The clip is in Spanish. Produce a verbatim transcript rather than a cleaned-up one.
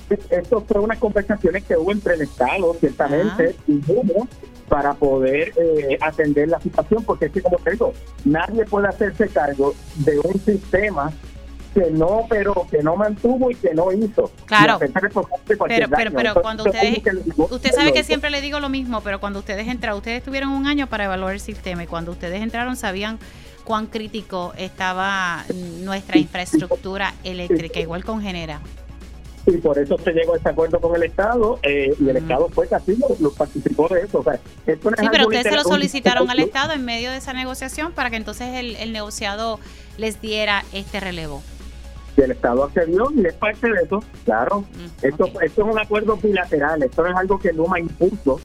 Esto fue unas conversaciones que hubo entre el Estado, ciertamente, ah. y hubo para poder eh, atender la situación, porque es que, como te digo, nadie puede hacerse cargo de un sistema que no, pero que no mantuvo y que no hizo. Claro. Pero, pero, pero Entonces, cuando ustedes, usted sabe que siempre le digo lo mismo, pero cuando ustedes entraron, ustedes tuvieron un año para evaluar el sistema y cuando ustedes entraron sabían cuán crítico estaba nuestra infraestructura eléctrica, igual con Genera. Y por eso se llegó a ese acuerdo con el Estado, eh, y el mm. Estado fue casi lo, lo participó de eso. O sea, esto no es sí, pero ustedes se lo un, solicitaron un, al Estado en medio de esa negociación para que entonces el, el negociado les diera este relevo. Y el Estado accedió y es parte de eso, claro. Mm, esto, okay. esto es un acuerdo bilateral, esto no es algo que Luma impuso,